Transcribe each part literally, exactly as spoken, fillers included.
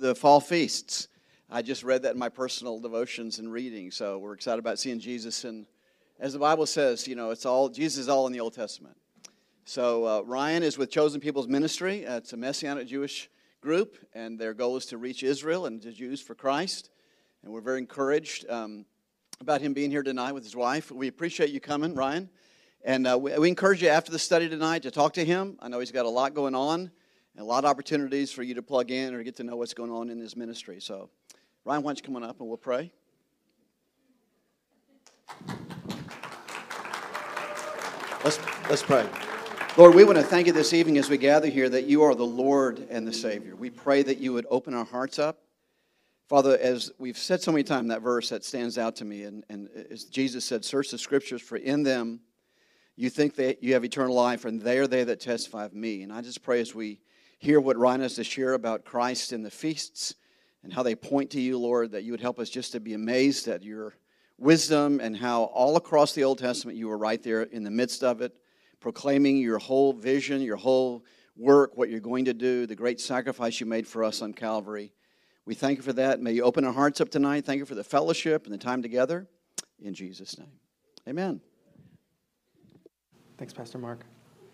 the fall feasts. I just read that in my personal devotions and reading, so we're excited about seeing Jesus. And as the Bible says, you know, it's all Jesus is all in the Old Testament. So uh, Ryan is with Chosen People's Ministry. Uh, it's a Messianic Jewish group, and their goal is to reach Israel and the Jews for Christ. And we're very encouraged um, about him being here tonight with his wife. We appreciate you coming, Ryan. And uh, we, we encourage you after the study tonight to talk to him. I know he's got a lot going on and a lot of opportunities for you to plug in or get to know what's going on in his ministry. So, Ryan, why don't you come on up and we'll pray. Let's, let's pray. Lord, we want to thank you this evening as we gather here that you are the Lord and the Savior. We pray that you would open our hearts up. Father, as we've said so many times, that verse that stands out to me, and, and as Jesus said, search the Scriptures, for in them you think that you have eternal life, and they are they that testify of me. And I just pray as we hear what Ryan has to share about Christ and the feasts and how they point to you, Lord, that you would help us just to be amazed at your wisdom and how all across the Old Testament you were right there in the midst of it, proclaiming your whole vision, your whole work, what you're going to do, the great sacrifice you made for us on Calvary. We thank you for that. May you open our hearts up tonight. Thank you for the fellowship and the time together. In Jesus' name, amen. Thanks, Pastor Mark.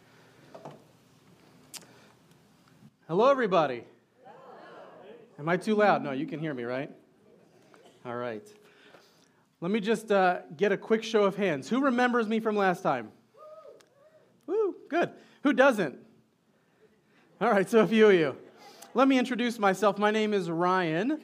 Hello, everybody. Am I too loud? No, you can hear me, right? All right. Let me just uh, get a quick show of hands. Who remembers me from last time? Woo, good. Who doesn't? All right, so a few of you. Let me introduce myself. My name is Ryan,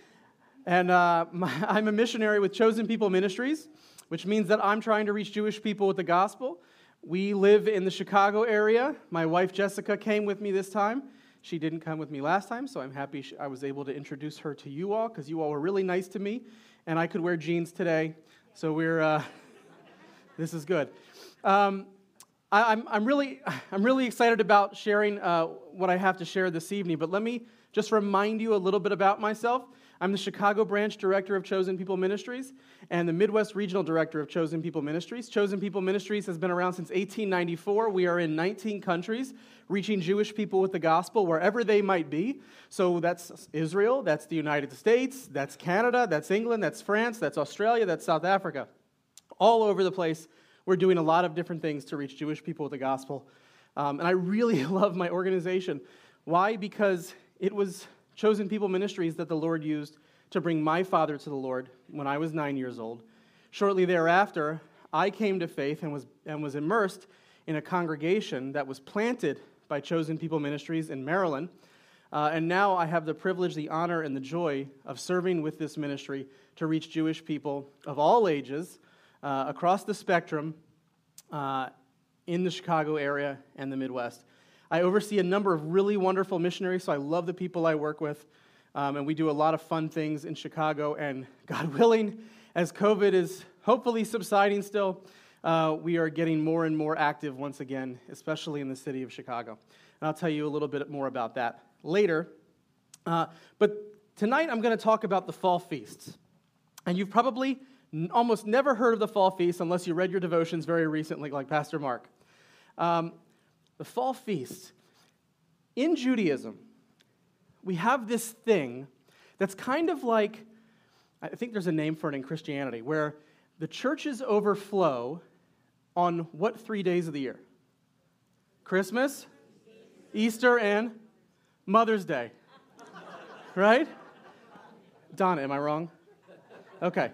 and uh, my, I'm a missionary with Chosen People Ministries, which means that I'm trying to reach Jewish people with the gospel. We live in the Chicago area. My wife, Jessica, came with me this time. She didn't come with me last time, so I'm happy she, I was able to introduce her to you all, because you all were really nice to me, and I could wear jeans today, so we're, uh, this is good. Um, I, I'm, I'm, really, I'm really excited about sharing uh, what I have to share this evening, but let me just remind you a little bit about myself. I'm the Chicago Branch Director of Chosen People Ministries and the Midwest Regional Director of Chosen People Ministries. Chosen People Ministries has been around since eighteen ninety-four. We are in nineteen countries, reaching Jewish people with the gospel wherever they might be. So that's Israel, that's the United States, that's Canada, that's England, that's France, that's Australia, that's South Africa. All over the place, we're doing a lot of different things to reach Jewish people with the gospel. Um, and I really love my organization. Why? Because it was Chosen People Ministries that the Lord used to bring my father to the Lord when I was nine years old. Shortly thereafter, I came to faith and was and was immersed in a congregation that was planted by Chosen People Ministries in Maryland. Uh, and now I have the privilege, the honor, and the joy of serving with this ministry to reach Jewish people of all ages uh, across the spectrum uh, in the Chicago area and the Midwest. I oversee a number of really wonderful missionaries, so I love the people I work with, um, and we do a lot of fun things in Chicago, and God willing, as COVID is hopefully subsiding still, uh, we are getting more and more active once again, especially in the city of Chicago. And I'll tell you a little bit more about that later. Uh, but tonight I'm going to talk about the fall feasts. And you've probably n- almost never heard of the fall feast unless you read your devotions very recently, like Pastor Mark. Um, The fall feast. In Judaism, we have this thing that's kind of like, I think there's a name for it in Christianity, where the churches overflow on what three days of the year? Christmas, Easter, and Mother's Day. Right? Donna, am I wrong? Okay.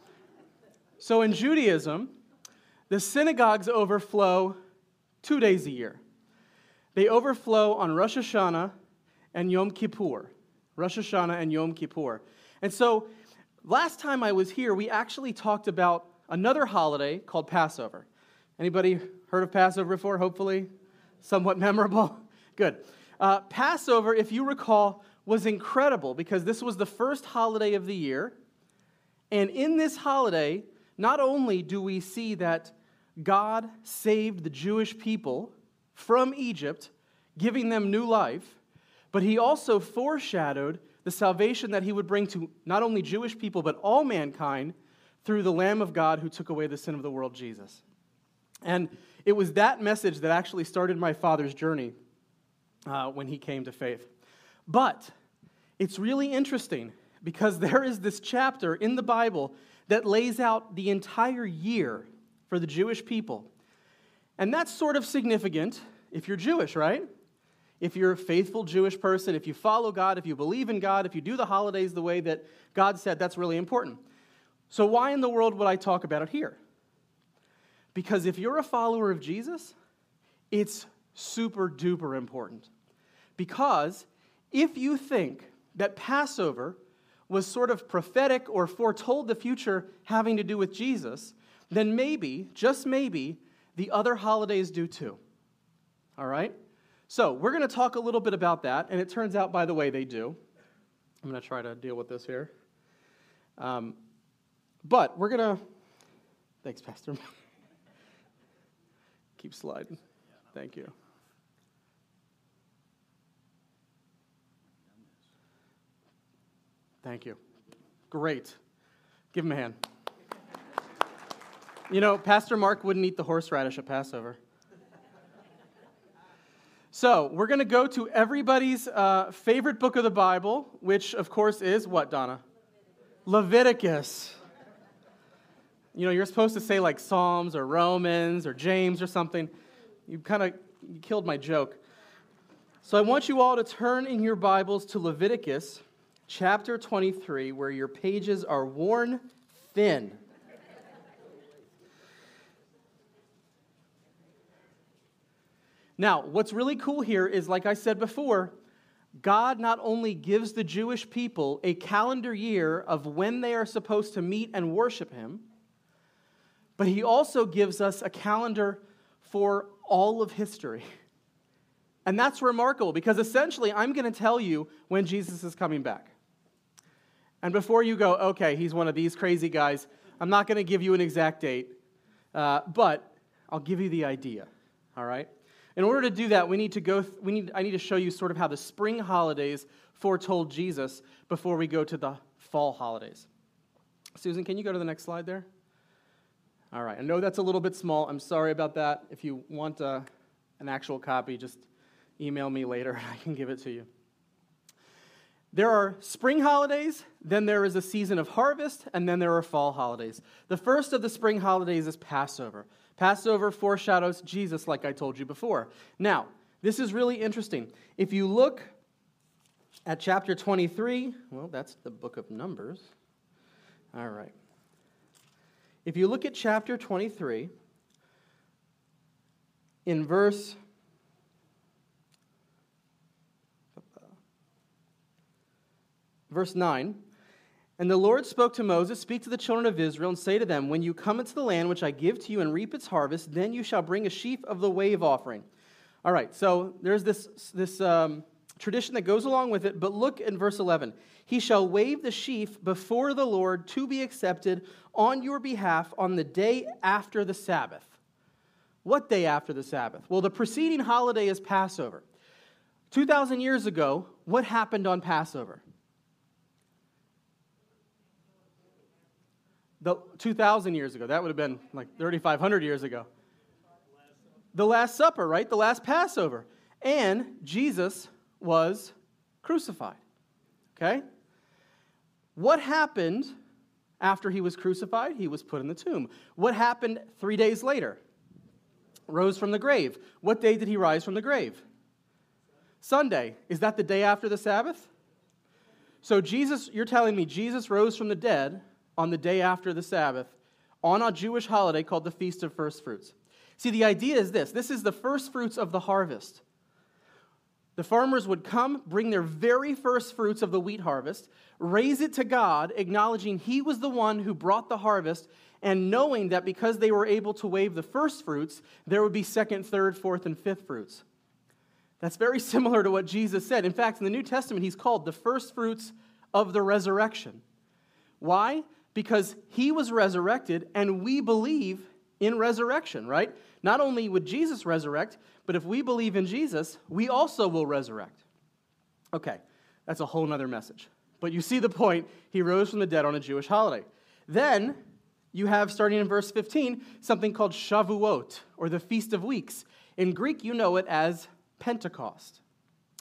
So in Judaism, the synagogues overflow two days a year. They overflow on Rosh Hashanah and Yom Kippur. Rosh Hashanah and Yom Kippur. And so, last time I was here, we actually talked about another holiday called Passover. Anybody heard of Passover before, hopefully? Somewhat memorable? Good. Uh, Passover, if you recall, was incredible because this was the first holiday of the year. And in this holiday, not only do we see that God saved the Jewish people from Egypt, giving them new life, but he also foreshadowed the salvation that he would bring to not only Jewish people, but all mankind through the Lamb of God who took away the sin of the world, Jesus. And it was that message that actually started my father's journey uh, when he came to faith. But It's really interesting because there is this chapter in the Bible that lays out the entire year for the Jewish people. And that's sort of significant if you're Jewish, right? If you're a faithful Jewish person, if you follow God, if you believe in God, if you do the holidays the way that God said, that's really important. So why in the world would I talk about it here? Because if you're a follower of Jesus, it's super duper important. Because if you think that Passover was sort of prophetic or foretold the future having to do with Jesus, then maybe, just maybe, the other holidays do too. All right? So we're going to talk a little bit about that, and it turns out, by the way, they do. I'm going to try to deal with this here. Um, but we're going to... Thanks, Pastor. Keep sliding. Thank you. Thank you. Great. Give him a hand. You know, Pastor Mark wouldn't eat the horseradish at Passover. So, we're going to go to everybody's uh, favorite book of the Bible, which, of course, is what, Donna? Leviticus. You know, you're supposed to say like Psalms or Romans or James or something. You kind of you killed my joke. So I want you all to turn in your Bibles to Leviticus chapter twenty-three, where your pages are worn thin. Now, what's really cool here is, like I said before, God not only gives the Jewish people a calendar year of when they are supposed to meet and worship Him, but He also gives us a calendar for all of history. And that's remarkable, because essentially I'm going to tell you when Jesus is coming back. And before you go, okay, he's one of these crazy guys, I'm not going to give you an exact date, uh, but I'll give you the idea, all right? In order to do that, we need to go. Th- we need. I need to show you sort of how the spring holidays foretold Jesus before we go to the fall holidays. Susan, can you go to the next slide there? All right. I know that's a little bit small. I'm sorry about that. If you want uh, an actual copy, just email me later and I can give it to you. There are spring holidays, then there is a season of harvest, and then there are fall holidays. The first of the spring holidays is Passover. Passover foreshadows Jesus, like I told you before. Now, this is really interesting. If you look at chapter twenty-three, well, that's the book of Numbers. All right. If you look at chapter twenty-three, in verse verse nine, and the Lord spoke to Moses, speak to the children of Israel, and say to them, when you come into the land which I give to you and reap its harvest, then you shall bring a sheaf of the wave offering. All right, so there's this, this um, tradition that goes along with it, but look in verse eleven. He shall wave the sheaf before the Lord to be accepted on your behalf on the day after the Sabbath. What day after the Sabbath? Well, the preceding holiday is Passover. two thousand years ago, what happened on Passover? The two thousand years ago. That would have been like thirty-five hundred years ago. The Last Supper, right? The last Passover. And Jesus was crucified. Okay? What happened after he was crucified? He was put in the tomb. What happened three days later? Rose from the grave. What day did he rise from the grave? Sunday. Is that the day after the Sabbath? So Jesus, you're telling me Jesus rose from the dead on the day after the Sabbath, on a Jewish holiday called the Feast of First Fruits. See, the idea is this. This is the first fruits of the harvest. The farmers would come, bring their very first fruits of the wheat harvest, raise it to God, acknowledging He was the one who brought the harvest, and knowing that because they were able to wave the first fruits, there would be second, third, fourth, and fifth fruits. That's very similar to what Jesus said. In fact, in the New Testament, He's called the first fruits of the resurrection. Why? Because He was resurrected, and we believe in resurrection, right? Not only would Jesus resurrect, but if we believe in Jesus, we also will resurrect. Okay, that's a whole other message. But you see the point. He rose from the dead on a Jewish holiday. Then you have, starting in verse fifteen, something called Shavuot, or the Feast of Weeks. In Greek, you know it as Pentecost.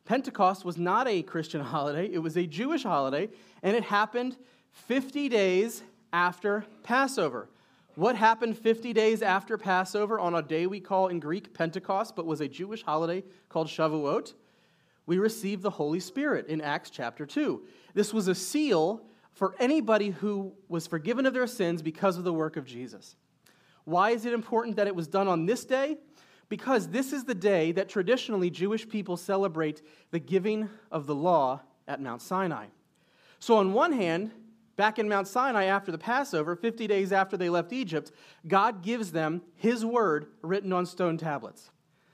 Pentecost was not a Christian holiday. It was a Jewish holiday, and it happened fifty days after Passover. What happened fifty days after Passover on a day we call in Greek Pentecost, but was a Jewish holiday called Shavuot? We received the Holy Spirit in Acts chapter two. This was a seal for anybody who was forgiven of their sins because of the work of Jesus. Why is it important that it was done on this day? Because this is the day that traditionally Jewish people celebrate the giving of the law at Mount Sinai. So on one hand, back in Mount Sinai after the Passover, fifty days after they left Egypt, God gives them His word written on stone tablets.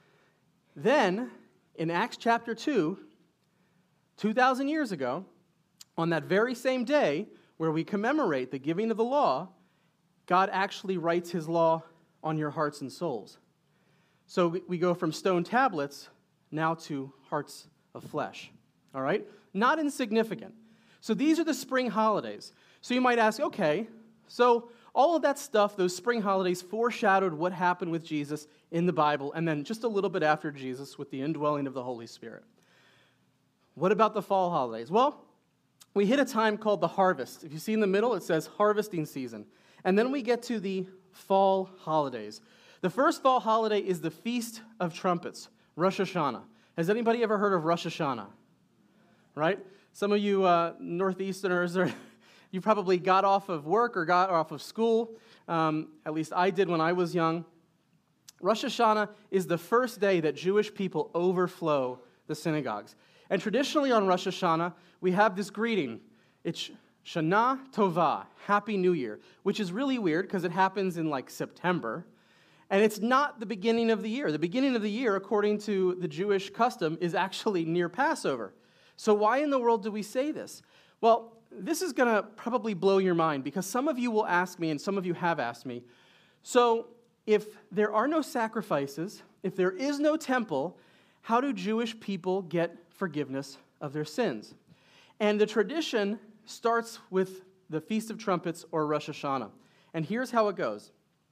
Then, in Acts chapter two, two thousand years ago, on that very same day where we commemorate the giving of the law, God actually writes His law on your hearts and souls. So we go from stone tablets now to hearts of flesh. All right? Not insignificant. So these are the spring holidays. So you might ask, okay, so all of that stuff, those spring holidays foreshadowed what happened with Jesus in the Bible, and then just a little bit after Jesus with the indwelling of the Holy Spirit. What about the fall holidays? Well, we hit a time called the harvest. If you see in the middle, it says harvesting season. And then we get to the fall holidays. The first fall holiday is the Feast of Trumpets, Rosh Hashanah. Has anybody ever heard of Rosh Hashanah? Right? Some of you uh, Northeasterners, are, you probably got off of work or got off of school. Um, at least I did when I was young. Rosh Hashanah is the first day that Jewish people overflow the synagogues. And traditionally on Rosh Hashanah, we have this greeting. It's Shana Tova, Happy New Year, which is really weird because it happens in like September. And it's not the beginning of the year. The beginning of the year, according to the Jewish custom, is actually near Passover. So why in the world do we say this? Well, this is going to probably blow your mind because some of you will ask me, and some of you have asked me, so if there are no sacrifices, if there is no temple, how do Jewish people get forgiveness of their sins? And the tradition starts with the Feast of Trumpets or Rosh Hashanah. And here's how it goes.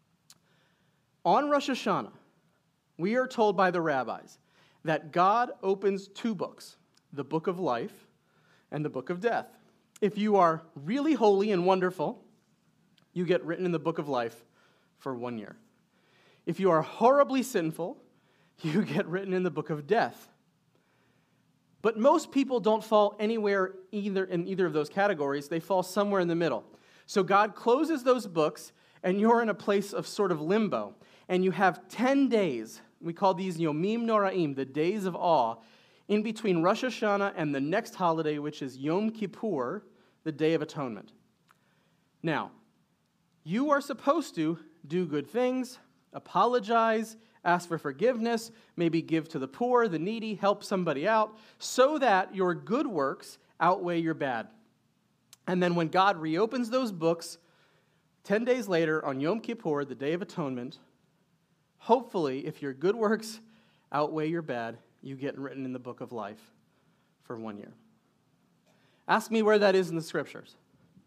On Rosh Hashanah, we are told by the rabbis that God opens two books, the book of life and the book of death. If you are really holy and wonderful, you get written in the book of life for one year. If you are horribly sinful, you get written in the book of death. But most people don't fall anywhere either in either of those categories. They fall somewhere in the middle. So God closes those books, and you're in a place of sort of limbo. And you have ten days, we call these Yomim Noraim, the days of awe, in between Rosh Hashanah and the next holiday, which is Yom Kippur, the Day of Atonement. Now, you are supposed to do good things, apologize, ask for forgiveness, maybe give to the poor, the needy, help somebody out, so that your good works outweigh your bad. And then when God reopens those books, ten days later, on Yom Kippur, the Day of Atonement, hopefully, if your good works outweigh your bad, you get written in the book of life for one year. Ask me where that is in the scriptures.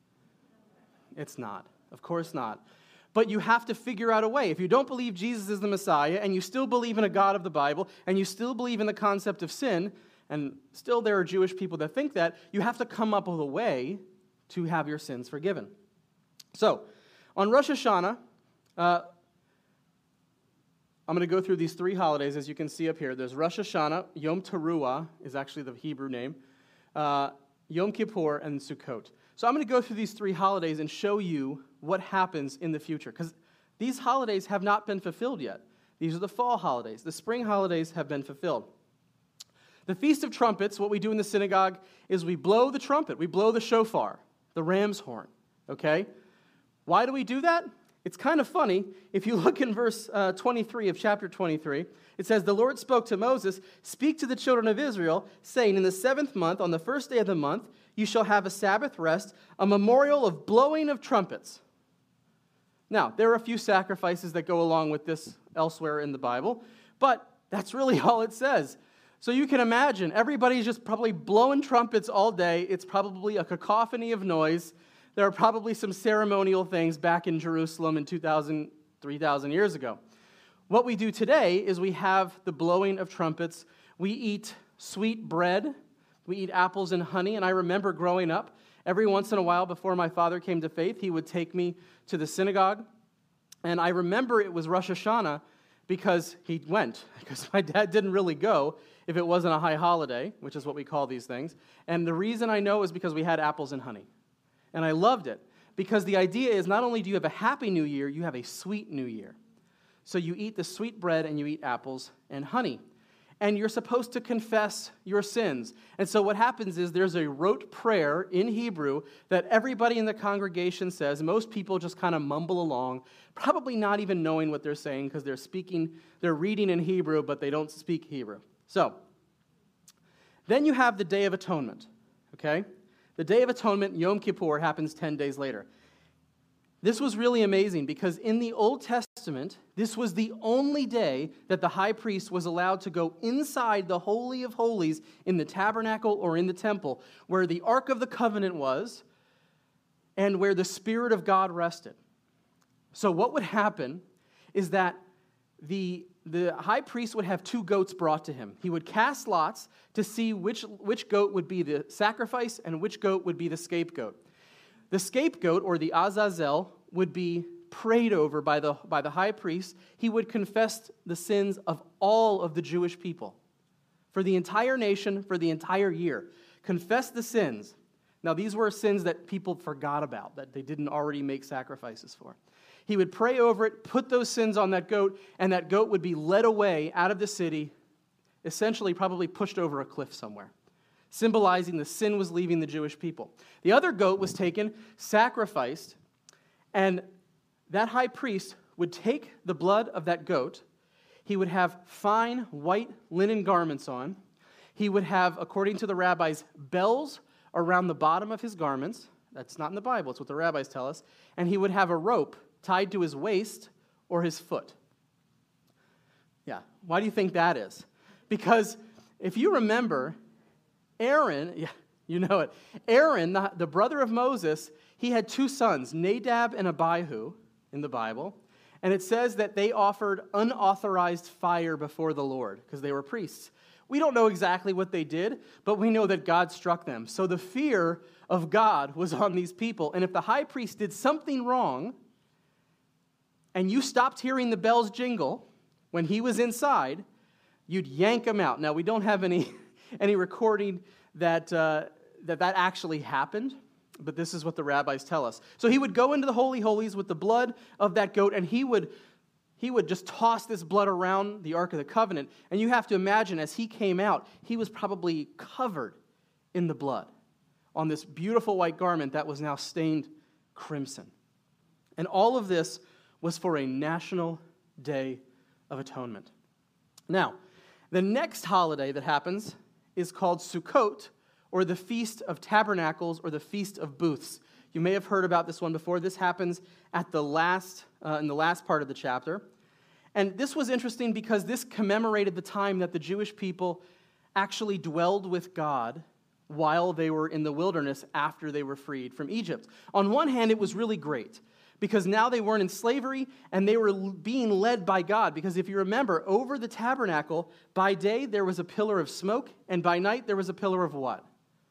It's not. Of course not. But you have to figure out a way. If you don't believe Jesus is the Messiah, and you still believe in a God of the Bible, and you still believe in the concept of sin, and still there are Jewish people that think that, you have to come up with a way to have your sins forgiven. So, on Rosh Hashanah, uh, I'm going to go through these three holidays, as you can see up here. There's Rosh Hashanah, Yom Teruah is actually the Hebrew name, uh, Yom Kippur, and Sukkot. So I'm going to go through these three holidays and show you what happens in the future, because these holidays have not been fulfilled yet. These are the fall holidays. The spring holidays have been fulfilled. The Feast of Trumpets, what we do in the synagogue is we blow the trumpet. We blow the shofar, the ram's horn, okay? Why do we do that? It's kind of funny. If you look in verse uh, twenty-three of chapter twenty-three, it says, "The Lord spoke to Moses, speak to the children of Israel, saying, in the seventh month, on the first day of the month, you shall have a Sabbath rest, a memorial of blowing of trumpets." Now, there are a few sacrifices that go along with this elsewhere in the Bible, but that's really all it says. So you can imagine, everybody's just probably blowing trumpets all day. It's probably a cacophony of noise. There are probably some ceremonial things back in Jerusalem in two thousand, three thousand years ago. What we do today is we have the blowing of trumpets. We eat sweet bread. We eat apples and honey. And I remember growing up, every once in a while before my father came to faith, he would take me to the synagogue. And I remember it was Rosh Hashanah because he went, because my dad didn't really go if it wasn't a high holiday, which is what we call these things. And the reason I know is because we had apples and honey. And I loved it because the idea is not only do you have a happy new year, you have a sweet new year. So you eat the sweet bread and you eat apples and honey. And you're supposed to confess your sins. And so what happens is there's a rote prayer in Hebrew that everybody in the congregation says. Most people just kind of mumble along, probably not even knowing what they're saying because they're speaking, they're reading in Hebrew, but they don't speak Hebrew. So then you have the Day of Atonement, okay? The Day of Atonement, Yom Kippur, happens ten days later. This was really amazing because in the Old Testament, this was the only day that the high priest was allowed to go inside the Holy of Holies in the tabernacle or in the temple, where the Ark of the Covenant was and where the Spirit of God rested. So what would happen is that the, the high priest would have two goats brought to him. He would cast lots to see which, which goat would be the sacrifice and which goat would be the scapegoat. The scapegoat, or the Azazel, would be prayed over by the, by the high priest. He would confess the sins of all of the Jewish people for the entire nation, for the entire year. Confess the sins. Now, these were sins that people forgot about, that they didn't already make sacrifices for. He would pray over it, put those sins on that goat, and that goat would be led away out of the city, essentially probably pushed over a cliff somewhere, symbolizing the sin was leaving the Jewish people. The other goat was taken, sacrificed, and that high priest would take the blood of that goat. He would have fine white linen garments on. He would have, according to the rabbis, bells around the bottom of his garments. That's not in the Bible, it's what the rabbis tell us. And he would have a rope tied to his waist or his foot. Yeah, why do you think that is? Because if you remember, Aaron, yeah, you know it. Aaron, the, the brother of Moses, he had two sons, Nadab and Abihu, in the Bible. And it says that they offered unauthorized fire before the Lord because they were priests. We don't know exactly what they did, but we know that God struck them. So the fear of God was on these people. And if the high priest did something wrong, and you stopped hearing the bells jingle when he was inside, you'd yank him out. Now, we don't have any, any recording that, uh, that that actually happened, but this is what the rabbis tell us. So he would go into the Holy Holies with the blood of that goat, and he would, he would just toss this blood around the Ark of the Covenant. And you have to imagine, as he came out, he was probably covered in the blood on this beautiful white garment that was now stained crimson. And all of this was for a national day of atonement. Now, the next holiday that happens is called Sukkot, or the Feast of Tabernacles, or the Feast of Booths. You may have heard about this one before. This happens at the last, uh, in the last part of the chapter. And this was interesting because this commemorated the time that the Jewish people actually dwelled with God while they were in the wilderness after they were freed from Egypt. On one hand, it was really great, because now they weren't in slavery and they were being led by God. Because if you remember, over the tabernacle, by day there was a pillar of smoke, and by night there was a pillar of what?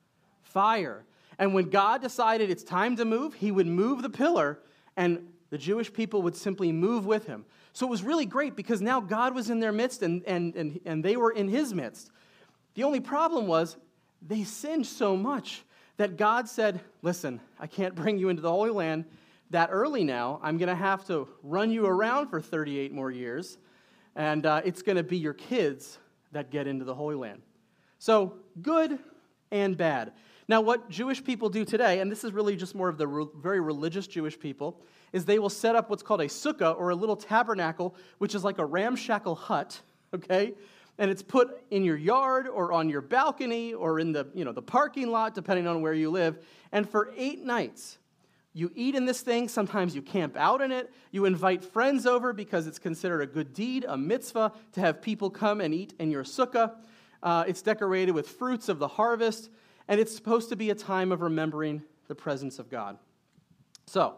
Fire. And when God decided it's time to move, he would move the pillar, and the Jewish people would simply move with him. So it was really great because now God was in their midst and, and, and, and they were in his midst. The only problem was they sinned so much that God said, listen, I can't bring you into the Holy Land that early now. I'm going to have to run you around for thirty-eight more years, and uh, it's going to be your kids that get into the Holy Land. So good and bad. Now, what Jewish people do today, and this is really just more of the re- very religious Jewish people, is they will set up what's called a sukkah, or a little tabernacle, which is like a ramshackle hut, okay? And it's put in your yard or on your balcony or in the, you know, the parking lot, depending on where you live. And for eight nights, you eat in this thing. Sometimes you camp out in it. You invite friends over because it's considered a good deed, a mitzvah, to have people come and eat in your sukkah. Uh, it's decorated with fruits of the harvest, and it's supposed to be a time of remembering the presence of God. So,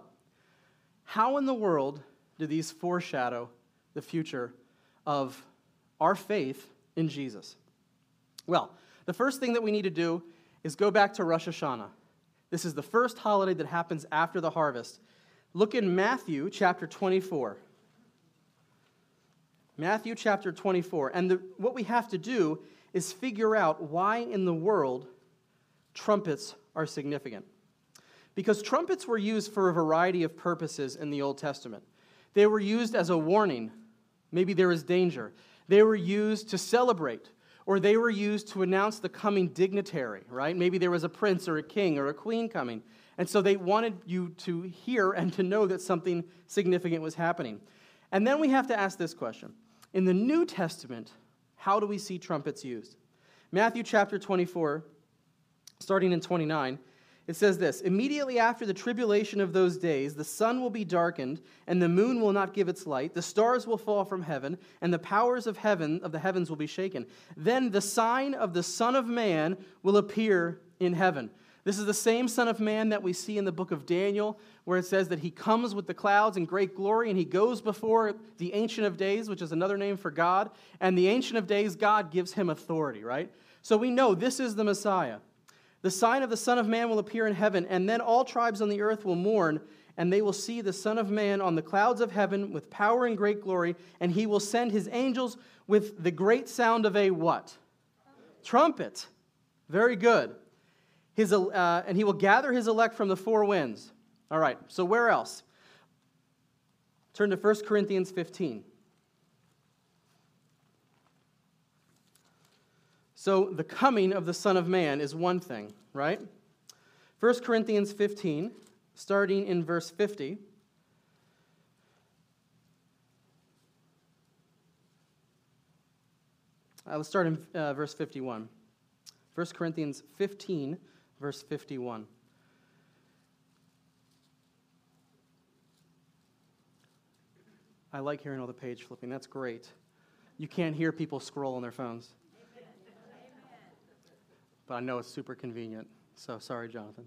how in the world do these foreshadow the future of our faith in Jesus? Well, the first thing that we need to do is go back to Rosh Hashanah. This is the first holiday that happens after the harvest. Look in Matthew chapter twenty-four. Matthew chapter twenty-four. And the, what we have to do is figure out why in the world trumpets are significant. Because trumpets were used for a variety of purposes in the Old Testament. They were used as a warning. Maybe there is danger. They were used to celebrate, or they were used to announce the coming dignitary, right? Maybe there was a prince or a king or a queen coming. And so they wanted you to hear and to know that something significant was happening. And then we have to ask this question. In the New Testament, how do we see trumpets used? Matthew chapter twenty-four, starting in twenty-nine, it says this, immediately after the tribulation of those days, the sun will be darkened, and the moon will not give its light, the stars will fall from heaven, and the powers of heaven of the heavens will be shaken. Then the sign of the Son of Man will appear in heaven. This is the same Son of Man that we see in the book of Daniel, where it says that he comes with the clouds in great glory, and he goes before the Ancient of Days, which is another name for God, and the Ancient of Days, God gives him authority, right? So we know this is the Messiah. The sign of the Son of Man will appear in heaven, and then all tribes on the earth will mourn, and they will see the Son of Man on the clouds of heaven with power and great glory, and he will send his angels with the great sound of a what? Trumpet. Very good. His, uh, and he will gather his elect from the four winds. All right, so where else? Turn to First Corinthians fifteen. So the coming of the Son of Man is one thing, right? First Corinthians fifteen, starting in verse fifty. Uh, let's start in uh, verse fifty-one. First Corinthians fifteen, verse fifty-one. I like hearing all the page flipping. That's great. You can't hear people scroll on their phones. But I know it's super convenient. So sorry, Jonathan.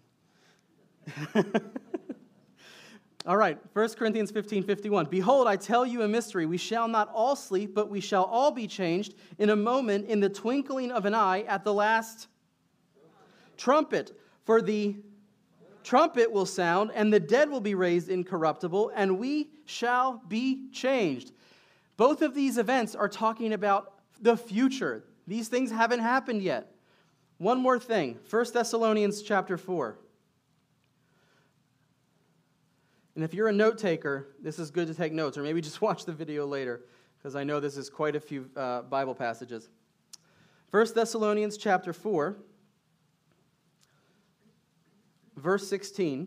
All right, First Corinthians fifteen, fifty-one. Behold, I tell you a mystery. We shall not all sleep, but we shall all be changed in a moment, in the twinkling of an eye, at the last trumpet. For the trumpet will sound, and the dead will be raised incorruptible, and we shall be changed. Both of these events are talking about the future. These things haven't happened yet. One more thing, First Thessalonians chapter four. And if you're a note taker, this is good to take notes, or maybe just watch the video later, because I know this is quite a few uh, Bible passages. First Thessalonians chapter four, verse sixteen.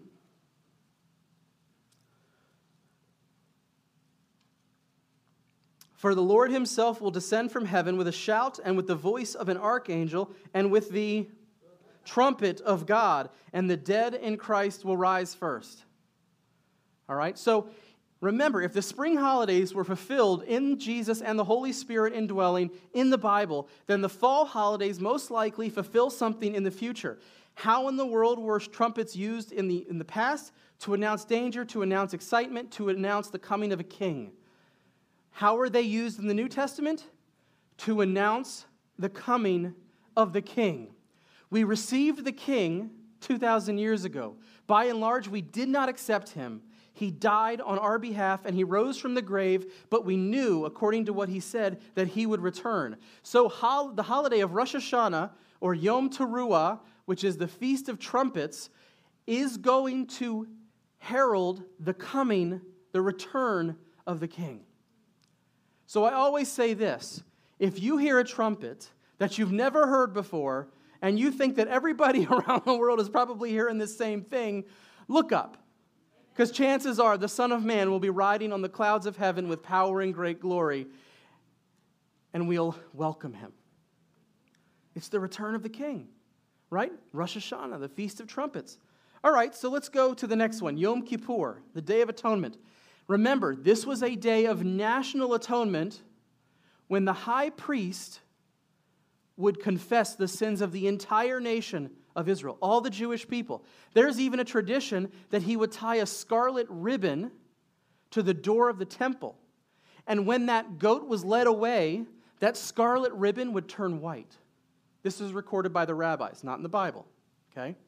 For the Lord himself will descend from heaven with a shout and with the voice of an archangel and with the trumpet of God, and the dead in Christ will rise first. All right, so remember, if the spring holidays were fulfilled in Jesus and the Holy Spirit indwelling in the Bible, then the fall holidays most likely fulfill something in the future. How in the world were trumpets used in the, in the past? To announce danger, to announce excitement, to announce the coming of a king. How are they used in the New Testament? To announce the coming of the king. We received the king two thousand years ago. By and large, we did not accept him. He died on our behalf, and he rose from the grave, but we knew, according to what he said, that he would return. So hol- the holiday of Rosh Hashanah, or Yom Teruah, which is the Feast of Trumpets, is going to herald the coming, the return of the king. So I always say this, if you hear a trumpet that you've never heard before, and you think that everybody around the world is probably hearing this same thing, look up. Because chances are the Son of Man will be riding on the clouds of heaven with power and great glory, and we'll welcome him. It's the return of the king, right? Rosh Hashanah, the Feast of Trumpets. All right, so let's go to the next one, Yom Kippur, the Day of Atonement. Remember, this was a day of national atonement when the high priest would confess the sins of the entire nation of Israel, all the Jewish people. There's even a tradition that he would tie a scarlet ribbon to the door of the temple. And when that goat was led away, that scarlet ribbon would turn white. This is recorded by the rabbis, not in the Bible, okay?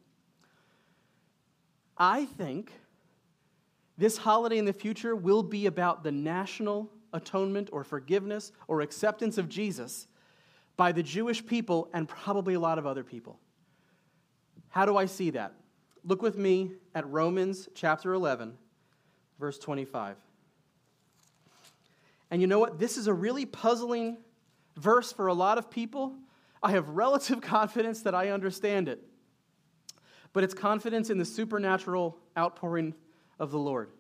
I think this holiday in the future will be about the national atonement or forgiveness or acceptance of Jesus by the Jewish people and probably a lot of other people. How do I see that? Look with me at Romans chapter eleven, verse twenty-five. And you know what? This is a really puzzling verse for a lot of people. I have relative confidence that I understand it. But it's confidence in the supernatural outpouring of the Lord.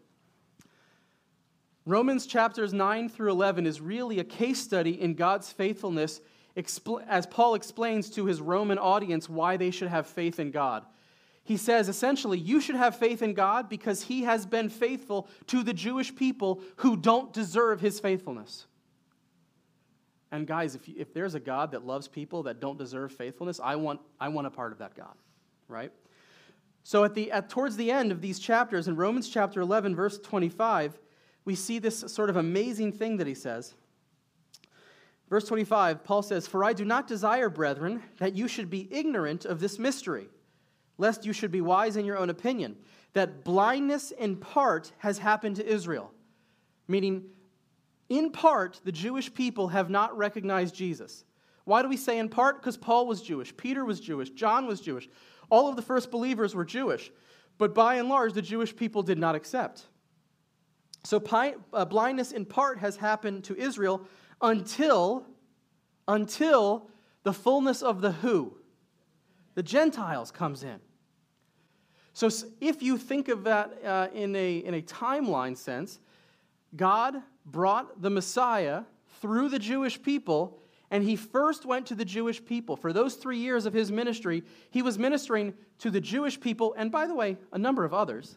Romans chapters nine through eleven is really a case study in God's faithfulness, as Paul explains to his Roman audience why they should have faith in God. He says, essentially, you should have faith in God because he has been faithful to the Jewish people who don't deserve his faithfulness. And guys, if, you, if there's a God that loves people that don't deserve faithfulness, I want, I want a part of that God, right? So at the at, towards the end of these chapters, in Romans chapter eleven, verse twenty-five, we see this sort of amazing thing that he says. Verse twenty-five, Paul says, "For I do not desire, brethren, that you should be ignorant of this mystery, lest you should be wise in your own opinion, that blindness in part has happened to Israel." Meaning, in part, the Jewish people have not recognized Jesus. Why do we say in part? Because Paul was Jewish, Peter was Jewish, John was Jewish. All of the first believers were Jewish. But by and large, the Jewish people did not accept. So pi- uh, blindness in part has happened to Israel until, until the fullness of the who? The Gentiles comes in. So if you think of that uh, in a, in a timeline sense, God brought the Messiah through the Jewish people, and he first went to the Jewish people. For those three years of his ministry, he was ministering to the Jewish people, and by the way, a number of others.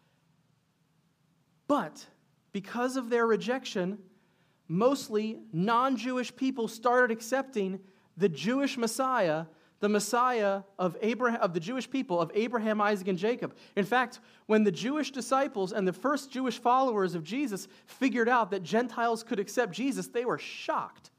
But because of their rejection, mostly non-Jewish people started accepting the Jewish Messiah, the Messiah of Abraham, of the Jewish people, of Abraham, Isaac, and Jacob. In fact, when the Jewish disciples and the first Jewish followers of Jesus figured out that Gentiles could accept Jesus, they were shocked.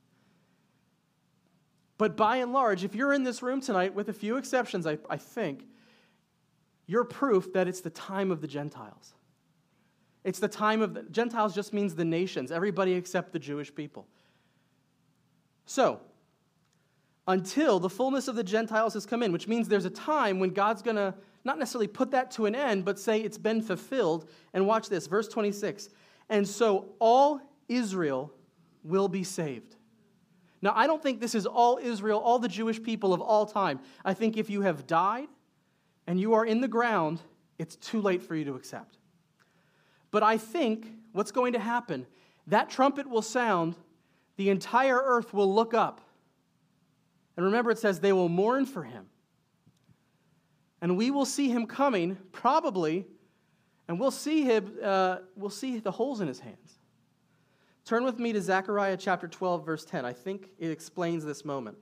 But by and large, if you're in this room tonight, with a few exceptions, I, I think, you're proof that it's the time of the Gentiles. It's the time of the Gentiles just means the nations, everybody except the Jewish people. So, until the fullness of the Gentiles has come in, which means there's a time when God's going to not necessarily put that to an end, but say it's been fulfilled. And watch this, verse twenty-six. And so all Israel will be saved. Now, I don't think this is all Israel, all the Jewish people of all time. I think if you have died and you are in the ground, it's too late for you to accept. But I think what's going to happen, that trumpet will sound, the entire earth will look up. And remember, it says they will mourn for him. And we will see him coming, probably, and we'll see him, uh, we'll see the holes in his hands. Turn with me to Zechariah chapter twelve, verse ten. I think it explains this moment.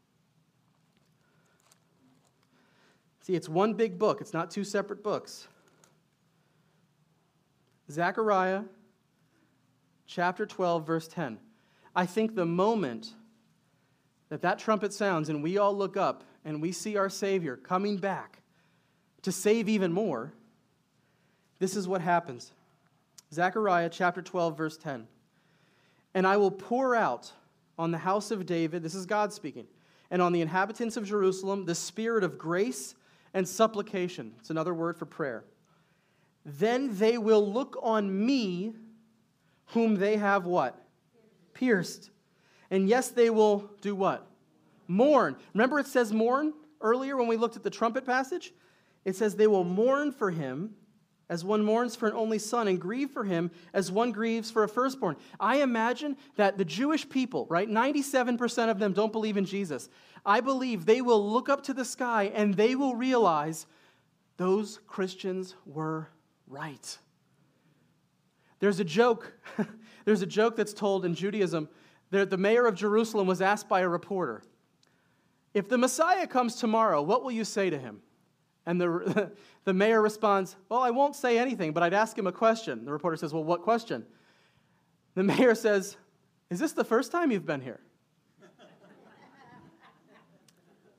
See, it's one big book. It's not two separate books. Zechariah chapter twelve, verse ten. I think the moment that that trumpet sounds and we all look up and we see our Savior coming back to save even more, this is what happens. Zechariah chapter twelve, verse ten. "And I will pour out on the house of David," this is God speaking, "and on the inhabitants of Jerusalem the spirit of grace and supplication." It's another word for prayer. "Then they will look on me, whom they have" what? Pierced. "And yes, they will do what? Mourn." Remember it says mourn earlier when we looked at the trumpet passage? It says they will mourn for him as one mourns for an only son, and grieve for him as one grieves for a firstborn. I imagine that the Jewish people, right, ninety-seven percent of them don't believe in Jesus. I believe they will look up to the sky and they will realize those Christians were right. There's a joke. There's a joke that's told in Judaism. The mayor of Jerusalem was asked by a reporter, "If the Messiah comes tomorrow, what will you say to him?" And the, the mayor responds, "Well, I won't say anything, but I'd ask him a question." The reporter says, "Well, what question?" The mayor says, "Is this the first time you've been here?"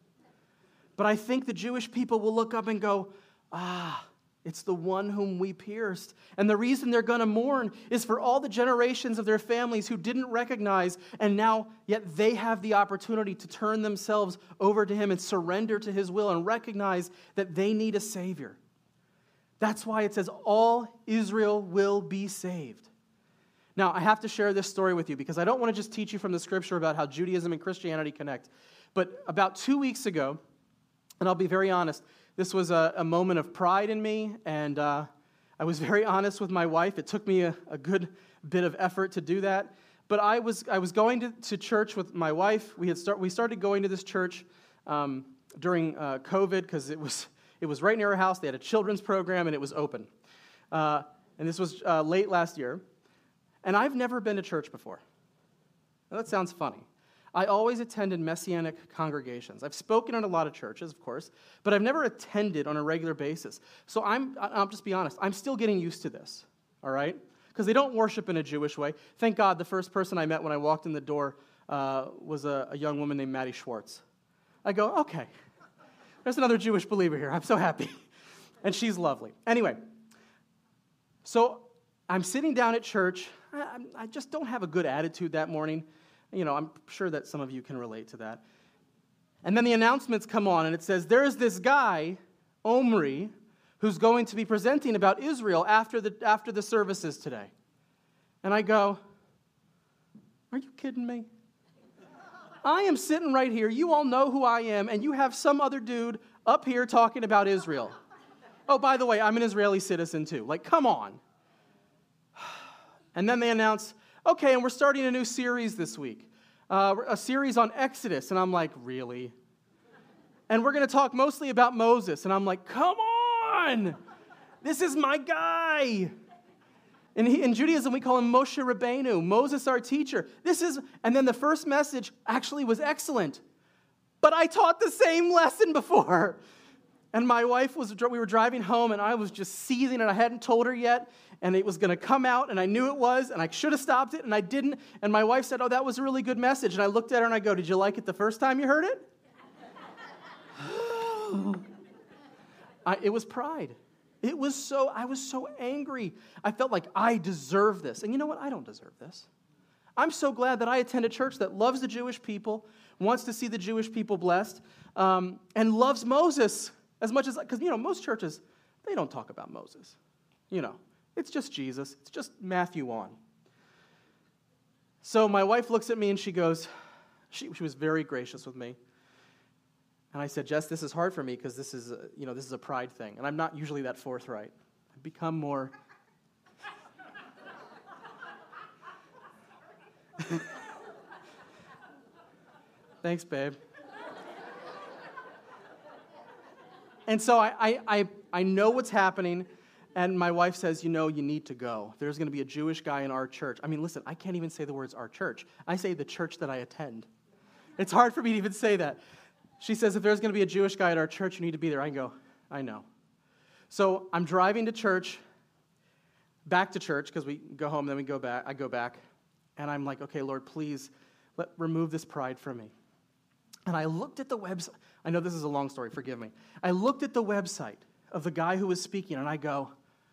But I think the Jewish people will look up and go, ah, it's the one whom we pierced. And the reason they're going to mourn is for all the generations of their families who didn't recognize, and now yet they have the opportunity to turn themselves over to him and surrender to his will and recognize that they need a Savior. That's why it says all Israel will be saved. Now, I have to share this story with you because I don't want to just teach you from the scripture about how Judaism and Christianity connect. But about two weeks ago, and I'll be very honest, this was a, a moment of pride in me, and uh, I was very honest with my wife. It took me a, a good bit of effort to do that. But I was I was going to, to church with my wife. We had start we started going to this church um, during uh, COVID because it was it was right near our house. They had a children's program, and it was open. Uh, and this was uh, late last year. And I've never been to church before. Now, that sounds funny. I always attended Messianic congregations. I've spoken in a lot of churches, of course, but I've never attended on a regular basis. So I'm, I'll just be honest, I'm still getting used to this, all right? Because they don't worship in a Jewish way. Thank God the first person I met when I walked in the door uh, was a, a young woman named Maddie Schwartz. I go, okay, there's another Jewish believer here. I'm so happy. And she's lovely. Anyway, so I'm sitting down at church. I, I just don't have a good attitude that morning. You know, I'm sure that some of you can relate to that. And then the announcements come on, and it says, there is this guy, Omri, who's going to be presenting about Israel after the, after the services today. And I go, are you kidding me? I am sitting right here. You all know who I am, and you have some other dude up here talking about Israel. Oh, by the way, I'm an Israeli citizen too. Like, come on. And then they announce, okay, and we're starting a new series this week, uh, a series on Exodus. And I'm like, really? And we're going to talk mostly about Moses. And I'm like, come on! This is my guy! In, in Judaism, we call him Moshe Rabbeinu, Moses our teacher. This is, and then the first message actually was excellent. But I taught the same lesson before. And my wife was, we were driving home, and I was just seething, and I hadn't told her yet, and it was going to come out, and I knew it was, and I should have stopped it, and I didn't. And my wife said, oh, that was a really good message. And I looked at her, and I go, did you like it the first time you heard it? I, it was pride. It was so, I was so angry. I felt like I deserve this. And you know what? I don't deserve this. I'm so glad that I attend a church that loves the Jewish people, wants to see the Jewish people blessed, um, and loves Moses as much as, because, you know, most churches, they don't talk about Moses. You know, it's just Jesus. It's just Matthew on. So my wife looks at me and she goes, she, she was very gracious with me. And I said, Jess, this is hard for me because this is, a, you know, this is a pride thing. And I'm not usually that forthright. I've become more... Thanks, babe. And so I, I, I, I know what's happening, and my wife says, you know, you need to go. There's going to be a Jewish guy in our church. I mean, listen, I can't even say the words our church. I say the church that I attend. It's hard for me to even say that. She says, if there's going to be a Jewish guy at our church, you need to be there. I go, I know. So I'm driving to church, back to church, because we go home, then we go back. I go back, and I'm like, okay, Lord, please let remove this pride from me. And I looked at the website. I know this is a long story, forgive me. I looked at the website of the guy who was speaking, and I go,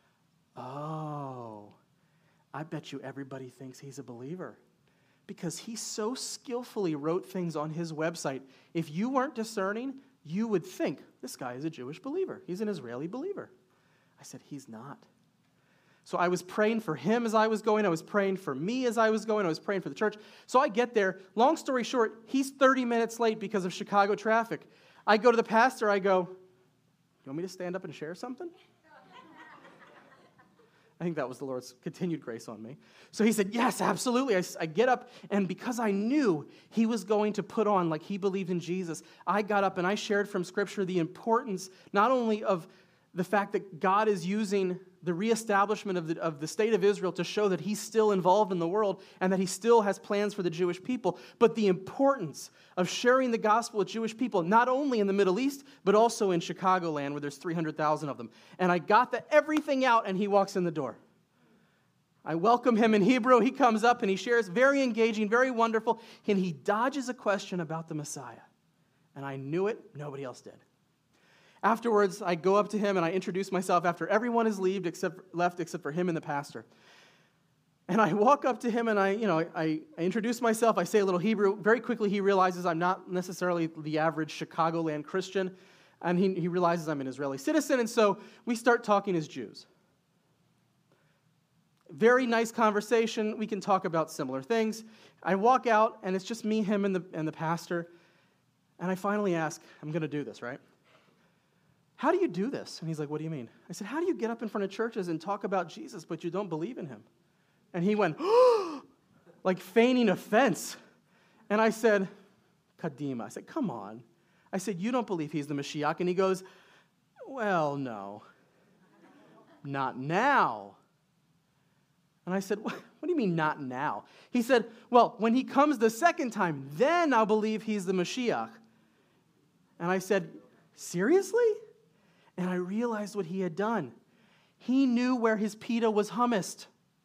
oh, I bet you everybody thinks he's a believer. Because he so skillfully wrote things on his website. If you weren't discerning, you would think, this guy is a Jewish believer. He's an Israeli believer. I said, he's not. So I was praying for him as I was going. I was praying for me as I was going. I was praying for the church. So I get there. Long story short, he's thirty minutes late because of Chicago traffic. I go to the pastor. I go, you want me to stand up and share something? I think that was the Lord's continued grace on me. So he said, yes, absolutely. I, I get up, and because I knew he was going to put on like he believed in Jesus, I got up and I shared from Scripture the importance not only of the fact that God is using the reestablishment of the, of the state of Israel to show that he's still involved in the world and that he still has plans for the Jewish people, but the importance of sharing the gospel with Jewish people, not only in the Middle East, but also in Chicagoland, where there's three hundred thousand of them. And I got the, everything out, and he walks in the door. I welcome him in Hebrew. He comes up, and he shares, very engaging, very wonderful, and he dodges a question about the Messiah. And I knew it. Nobody else did. Afterwards, I go up to him and I introduce myself after everyone has left except, left except for him and the pastor. And I walk up to him and I, you know, I, I introduce myself. I say a little Hebrew. Very quickly, he realizes I'm not necessarily the average Chicagoland Christian, and he, he realizes I'm an Israeli citizen, and so we start talking as Jews. Very nice conversation. We can talk about similar things. I walk out, and it's just me, him, and the, and the pastor, and I finally ask, I'm going to do this, right? How do you do this? And he's like, what do you mean? I said, how do you get up in front of churches and talk about Jesus, but you don't believe in him? And he went, oh, like feigning offense. And I said, Kadima. I said, come on. I said, you don't believe he's the Mashiach? And he goes, well, no. Not now. And I said, what, what do you mean not now? He said, well, when he comes the second time, then I'll believe he's the Mashiach. And I said, seriously? And I realized what he had done. He knew where his pita was hummused.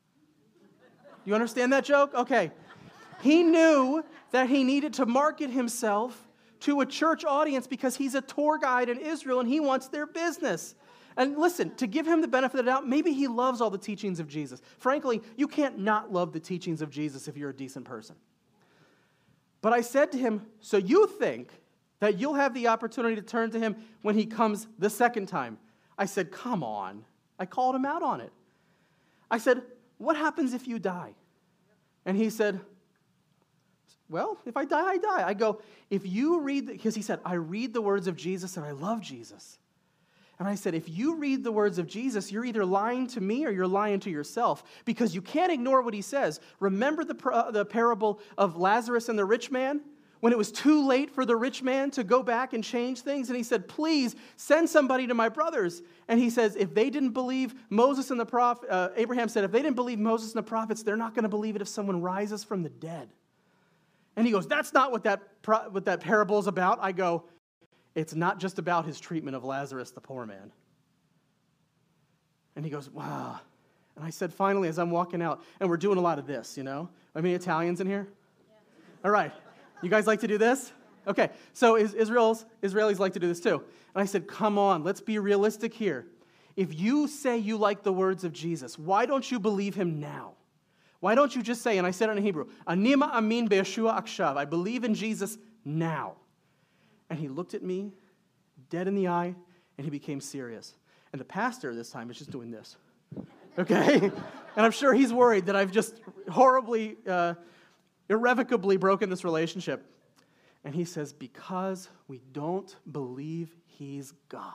You understand that joke? Okay. He knew that he needed to market himself to a church audience because he's a tour guide in Israel and he wants their business. And listen, to give him the benefit of the doubt, maybe he loves all the teachings of Jesus. Frankly, you can't not love the teachings of Jesus if you're a decent person. But I said to him, so you think that you'll have the opportunity to turn to him when he comes the second time? I said, come on. I called him out on it. I said, what happens if you die? And he said, well, if I die, I die. I go, if you read, because he said, I read the words of Jesus and I love Jesus. And I said, if you read the words of Jesus, you're either lying to me or you're lying to yourself because you can't ignore what he says. Remember the, uh, the parable of Lazarus and the rich man? When it was too late for the rich man to go back and change things, and he said, please send somebody to my brothers. And he says, if they didn't believe Moses and the prophet, uh, Abraham said, if they didn't believe Moses and the prophets, they're not going to believe it if someone rises from the dead. And he goes, that's not what that, pro- what that parable is about. I go, it's not just about his treatment of Lazarus, the poor man. And he goes, wow. And I said, finally, as I'm walking out, and we're doing a lot of this, you know? I mean, Italians in here? Yeah. All right. You guys like to do this? Okay, so is Israel's, Israelis like to do this too. And I said, come on, let's be realistic here. If you say you like the words of Jesus, why don't you believe him now? Why don't you just say, and I said it in Hebrew, Anima amin be'Yeshua akshav, I believe in Jesus now. And he looked at me, dead in the eye, and he became serious. And the pastor this time is just doing this. Okay? And I'm sure he's worried that I've just horribly... Uh, irrevocably broken this relationship. And he says, because we don't believe he's God.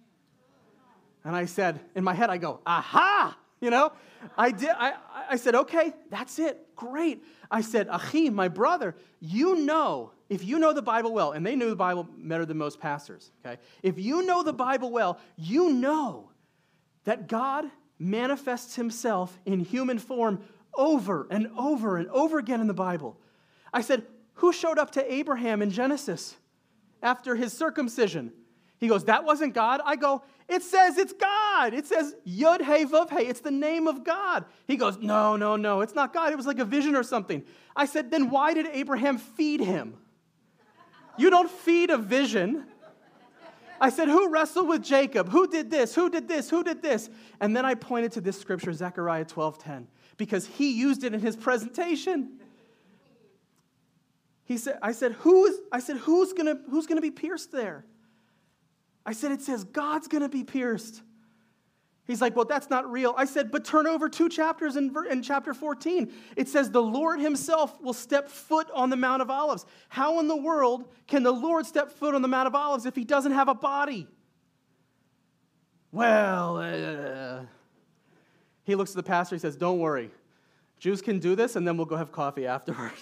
And I said, in my head, I go, aha! You know, I did. I, I said, okay, that's it. Great. I said, Achi, my brother, you know, if you know the Bible well, and they knew the Bible better than most pastors, okay? If you know the Bible well, you know that God manifests himself in human form over and over and over again in the Bible. I said, who showed up to Abraham in Genesis after his circumcision? He goes, that wasn't God. I go, it says it's God. It says Yod Hey Vav Hey. It's the name of God. He goes, no, no, no, it's not God. It was like a vision or something. I said, then why did Abraham feed him? You don't feed a vision. I said, who wrestled with Jacob? Who did this? Who did this? Who did this? And then I pointed to this scripture, Zechariah twelve ten. Because he used it in his presentation. He said, I said, who's, I said, who's gonna, who's gonna be pierced there? I said, it says God's gonna be pierced. He's like, well, that's not real. I said, but turn over two chapters in, in chapter fourteen. It says the Lord himself will step foot on the Mount of Olives. How in the world can the Lord step foot on the Mount of Olives if he doesn't have a body? Well, uh, he looks at the pastor, he says, don't worry. Jews can do this, and then we'll go have coffee afterward.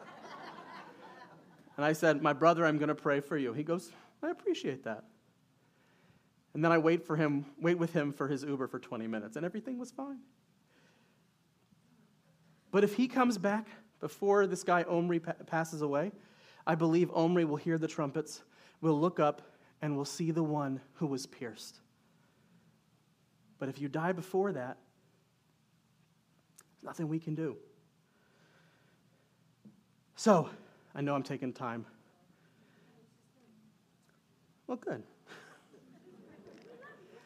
And I said, my brother, I'm going to pray for you. He goes, I appreciate that. And then I wait for him, wait with him for his Uber for twenty minutes, and everything was fine. But if he comes back before this guy Omri pa- passes away, I believe Omri will hear the trumpets, will look up, and will see the one who was pierced. But if you die before that, there's nothing we can do. So, I know I'm taking time. Well, good.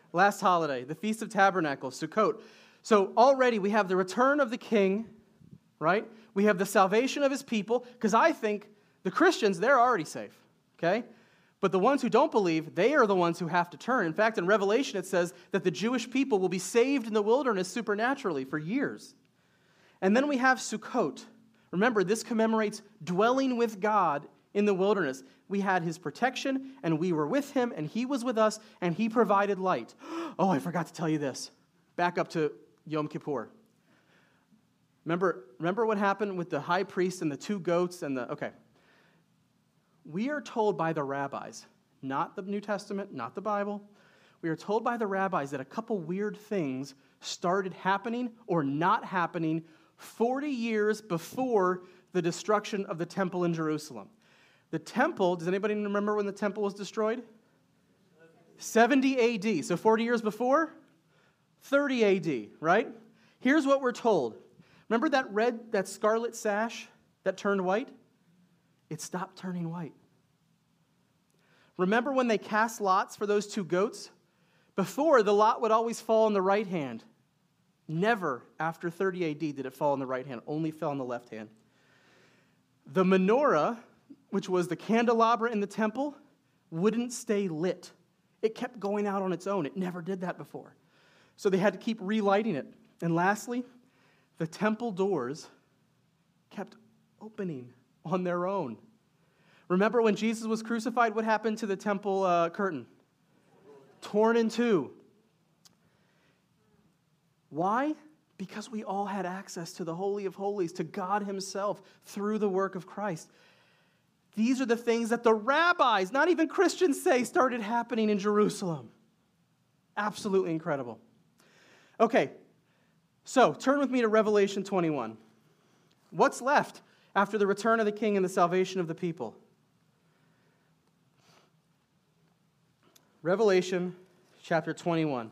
Last holiday, the Feast of Tabernacles, Sukkot. So already we have the return of the king, right? We have the salvation of his people, because I think the Christians, they're already safe, okay? But the ones who don't believe, they are the ones who have to turn. In fact, in Revelation, it says that the Jewish people will be saved in the wilderness supernaturally for years. And then we have Sukkot. Remember, this commemorates dwelling with God in the wilderness. We had his protection, and we were with him, and he was with us, and he provided light. Oh, I forgot to tell you this. Back up to Yom Kippur. Remember, remember what happened with the high priest and the two goats and the, okay. We are told by the rabbis, not the New Testament, not the Bible, we are told by the rabbis that a couple weird things started happening or not happening forty years before the destruction of the temple in Jerusalem. The temple, does anybody remember when the temple was destroyed? seventy A D, so forty years before? thirty A D, right? Here's what we're told. Remember that red, that scarlet sash that turned white? It stopped turning white. Remember when they cast lots for those two goats? Before, the lot would always fall in the right hand. Never after thirty A D did it fall in the right hand, only fell in the left hand. The menorah, which was the candelabra in the temple, wouldn't stay lit. It kept going out on its own. It never did that before. So they had to keep relighting it. And lastly, the temple doors kept opening on their own. Remember when Jesus was crucified, what happened to the temple uh, curtain? Torn in two. Why? Because we all had access to the Holy of Holies, to God himself, through the work of Christ. These are the things that the rabbis, not even Christians, say started happening in Jerusalem. Absolutely incredible. Okay, so turn with me to Revelation twenty-one. What's left after the return of the king and the salvation of the people? Revelation chapter twenty-one.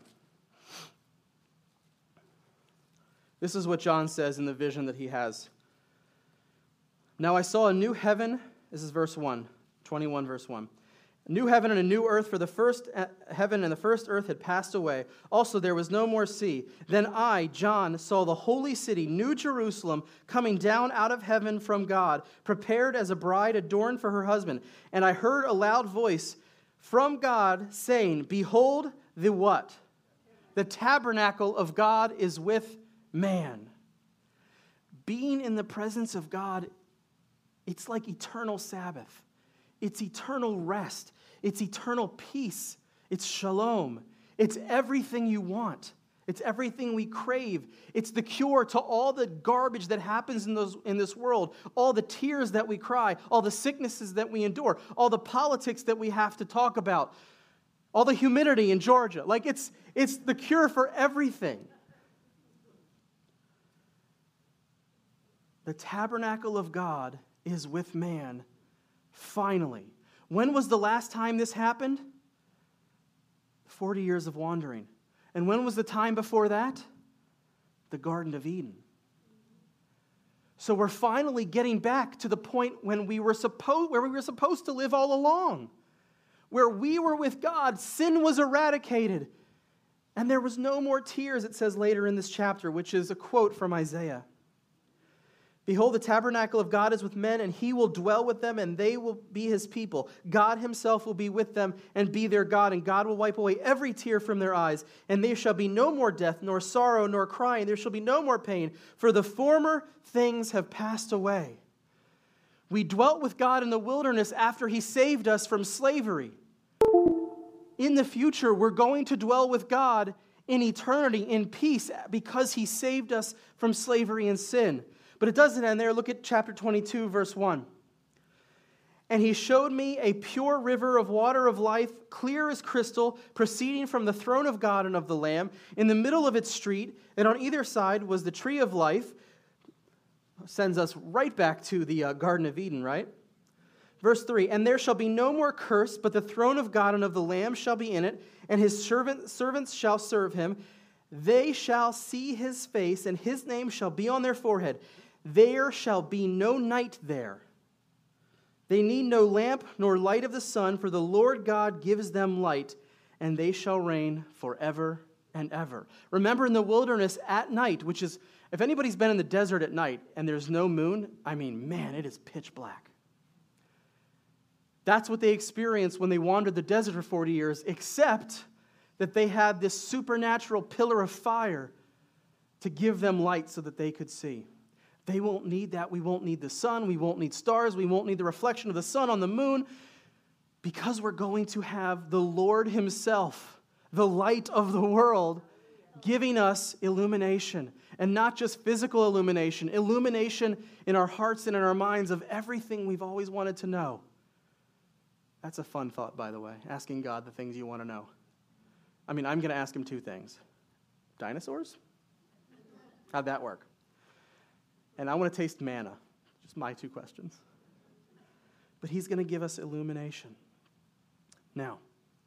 This is what John says in the vision that he has. Now I saw a new heaven, this is verse one, twenty-one verse one. A new heaven and a new earth, for the first heaven and the first earth had passed away. Also there was no more sea. Then I, John, saw the holy city, New Jerusalem, coming down out of heaven from God, prepared as a bride adorned for her husband. And I heard a loud voice from God saying, behold, the what? The tabernacle of God is with man. Being in the presence of God, it's like eternal Sabbath. It's eternal rest. It's eternal peace. It's shalom. It's everything you want. It's everything we crave. It's the cure to all the garbage that happens in, those, in this world, all the tears that we cry, all the sicknesses that we endure, all the politics that we have to talk about, all the humidity in Georgia. Like it's, it's the cure for everything. The tabernacle of God is with man, finally. When was the last time this happened? forty years of wandering. And when was the time before that? The Garden of Eden. So we're finally getting back to the point when we were supposed, where we were supposed to live all along. Where we were with God, sin was eradicated. And there was no more tears, it says later in this chapter, which is a quote from Isaiah. Behold, the tabernacle of God is with men, and he will dwell with them, and they will be his people. God himself will be with them and be their God, and God will wipe away every tear from their eyes. And there shall be no more death, nor sorrow, nor crying. There shall be no more pain, for the former things have passed away. We dwelt with God in the wilderness after he saved us from slavery. In the future, we're going to dwell with God in eternity, in peace, because he saved us from slavery and sin. But it doesn't end there. Look at chapter twenty-two, verse one. And he showed me a pure river of water of life, clear as crystal, proceeding from the throne of God and of the Lamb. In the middle of its street, and on either side was the tree of life. Sends us right back to the uh, Garden of Eden, right? Verse three, and there shall be no more curse, but the throne of God and of the Lamb shall be in it, and his servant, servants shall serve him. They shall see his face, and his name shall be on their forehead. There shall be no night there. They need no lamp nor light of the sun, for the Lord God gives them light, and they shall reign forever and ever. Remember in the wilderness at night, which is, if anybody's been in the desert at night and there's no moon, I mean, man, it is pitch black. That's what they experienced when they wandered the desert for forty years, except that they had this supernatural pillar of fire to give them light so that they could see. They won't need that. We won't need the sun. We won't need stars. We won't need the reflection of the sun on the moon, because we're going to have the Lord himself, the light of the world, giving us illumination. And not just physical illumination, illumination in our hearts and in our minds of everything we've always wanted to know. That's a fun thought, by the way, asking God the things you want to know. I mean, I'm going to ask him two things. Dinosaurs? How'd that work? And I want to taste manna. Just my two questions. But he's going to give us illumination. Now,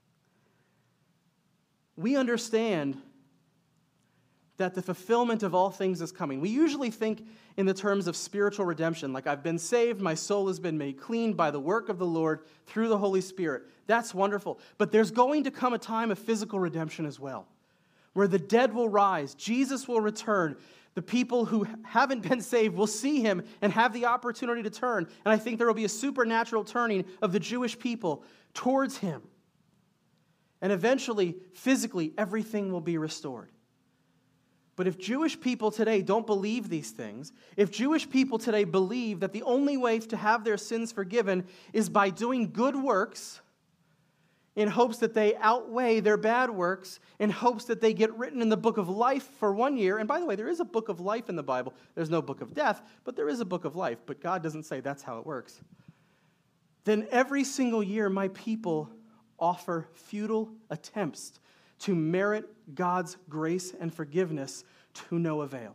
we understand that the fulfillment of all things is coming. We usually think in the terms of spiritual redemption, like I've been saved, my soul has been made clean by the work of the Lord through the Holy Spirit. That's wonderful. But there's going to come a time of physical redemption as well, where the dead will rise, Jesus will return, the people who haven't been saved will see him and have the opportunity to turn. And I think there will be a supernatural turning of the Jewish people towards him. And eventually, physically, everything will be restored. But if Jewish people today don't believe these things, if Jewish people today believe that the only way to have their sins forgiven is by doing good works, in hopes that they outweigh their bad works, in hopes that they get written in the book of life for one year. And by the way, there is a book of life in the Bible. There's no book of death, but there is a book of life. But God doesn't say that's how it works. Then every single year, my people offer futile attempts to merit God's grace and forgiveness to no avail.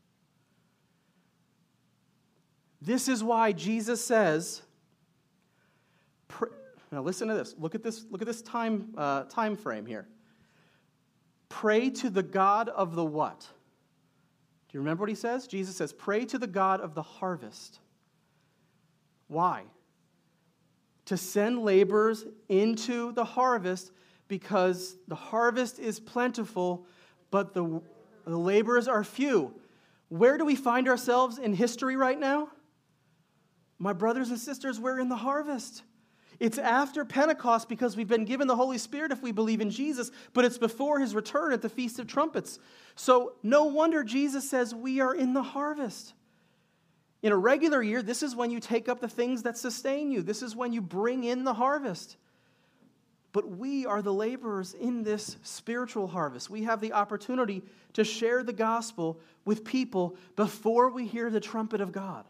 This is why Jesus says, pr- now listen to this. Look at this. Look at this time uh, time frame here. Pray to the God of the what? Do you remember what he says? Jesus says, pray to the God of the harvest. Why? To send laborers into the harvest, because the harvest is plentiful, but the, the laborers are few. Where do we find ourselves in history right now? My brothers and sisters, we're in the harvest. It's after Pentecost because we've been given the Holy Spirit if we believe in Jesus, but it's before his return at the Feast of Trumpets. So no wonder Jesus says we are in the harvest. In a regular year, this is when you take up the things that sustain you. This is when you bring in the harvest. But we are the laborers in this spiritual harvest. We have the opportunity to share the gospel with people before we hear the trumpet of God.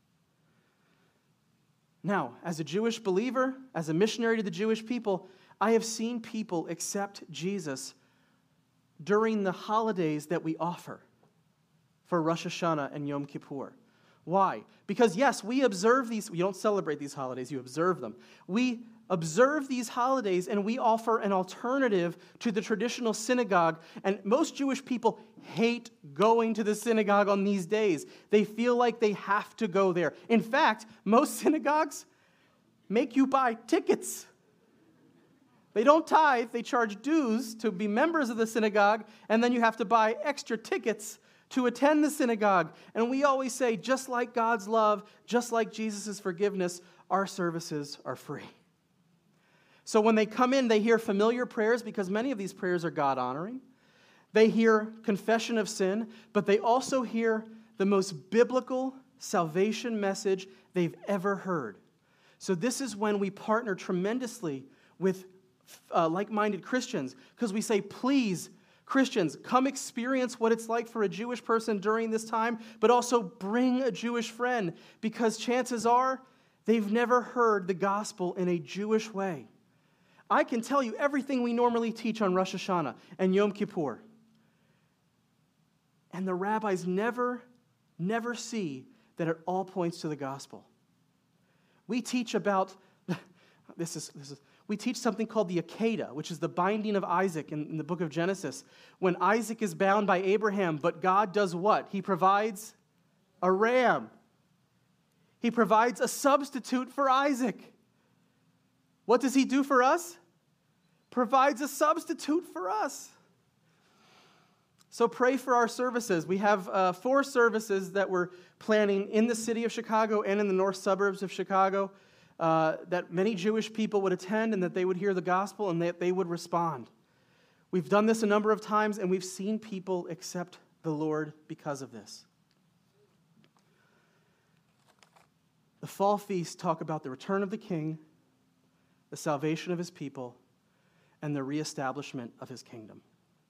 Now, as a Jewish believer, as a missionary to the Jewish people, I have seen people accept Jesus during the holidays that we offer for Rosh Hashanah and Yom Kippur. Why? Because yes, we observe these, you don't celebrate these holidays, you observe them. We observe these holidays and we offer an alternative to the traditional synagogue. And most Jewish people hate going to the synagogue on these days. They feel like they have to go there. In fact, most synagogues make you buy tickets. They don't tithe, they charge dues to be members of the synagogue, and then you have to buy extra tickets to attend the synagogue. And we always say, just like God's love, just like Jesus' forgiveness, our services are free. So when they come in, they hear familiar prayers, because many of these prayers are God-honoring. They hear confession of sin, but they also hear the most biblical salvation message they've ever heard. So this is when we partner tremendously with uh, like-minded Christians, because we say, please, Christians, come experience what it's like for a Jewish person during this time, but also bring a Jewish friend, because chances are they've never heard the gospel in a Jewish way. I can tell you everything we normally teach on Rosh Hashanah and Yom Kippur. And the rabbis never, never see that it all points to the gospel. We teach about, this is, this is, we teach something called the Akedah, which is the binding of Isaac in, in the book of Genesis. When Isaac is bound by Abraham, but God does what? He provides a ram. He provides a substitute for Isaac. What does he do for us? provides a substitute for us. So pray for our services. We have uh, four services that we're planning in the city of Chicago and in the north suburbs of Chicago uh, that many Jewish people would attend and that they would hear the gospel and that they would respond. We've done this a number of times and we've seen people accept the Lord because of this. The fall feasts talk about the return of the King, the salvation of his people, and the reestablishment of his kingdom.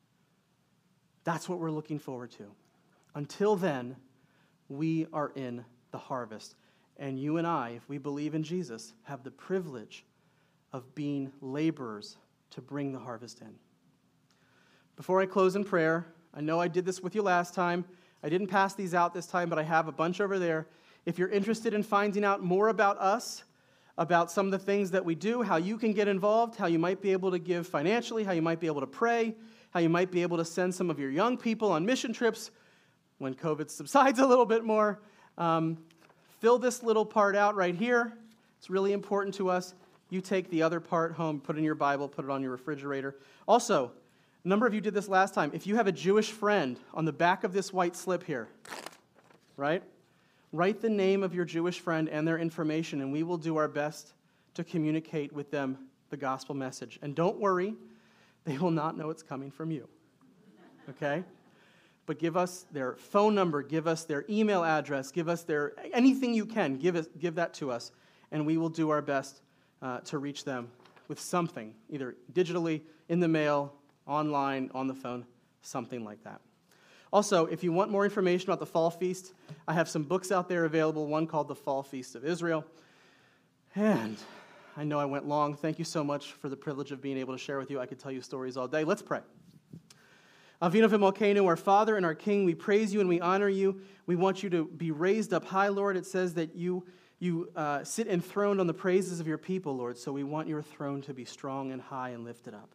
That's what we're looking forward to. Until then, we are in the harvest. And you and I, if we believe in Jesus, have the privilege of being laborers to bring the harvest in. Before I close in prayer, I know I did this with you last time. I didn't pass these out this time, but I have a bunch over there. If you're interested in finding out more about us, about some of the things that we do, how you can get involved, how you might be able to give financially, how you might be able to pray, how you might be able to send some of your young people on mission trips when COVID subsides a little bit more. Um, fill this little part out right here. It's really important to us. You take the other part home, put it in your Bible, put it on your refrigerator. Also, a number of you did this last time. If you have a Jewish friend, on the back of this white slip here, right? Write the name of your Jewish friend and their information, and we will do our best to communicate with them the gospel message. And don't worry, they will not know it's coming from you, okay? But give us their phone number, give us their email address, give us their, anything you can, give us, give that to us, and we will do our best uh, to reach them with something, either digitally, in the mail, online, on the phone, something like that. Also, if you want more information about the Fall Feast, I have some books out there available, one called The Fall Feast of Israel. And I know I went long. Thank you so much for the privilege of being able to share with you. I could tell you stories all day. Let's pray. Avinu v'Malkeinu, our Father and our King, we praise you and we honor you. We want you to be raised up high, Lord. It says that you, you uh, sit enthroned on the praises of your people, Lord, so we want your throne to be strong and high and lifted up.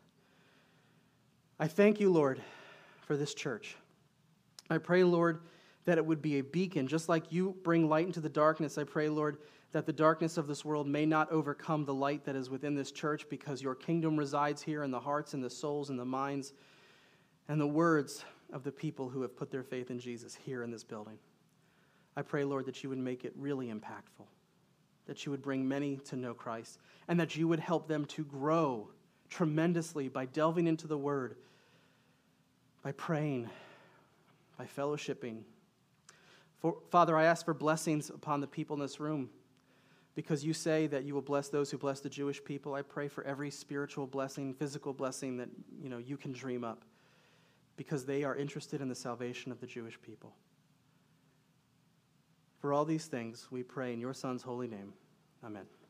I thank you, Lord, for this church. I pray, Lord, that it would be a beacon. Just like you bring light into the darkness, I pray, Lord, that the darkness of this world may not overcome the light that is within this church, because your kingdom resides here in the hearts and the souls and the minds and the words of the people who have put their faith in Jesus here in this building. I pray, Lord, that you would make it really impactful, that you would bring many to know Christ, and that you would help them to grow tremendously by delving into the Word, by praying, by fellowshipping. For, Father, I ask for blessings upon the people in this room, because you say that you will bless those who bless the Jewish people. I pray for every spiritual blessing, physical blessing that you know you can dream up, because they are interested in the salvation of the Jewish people. For all these things, we pray in your Son's holy name. Amen.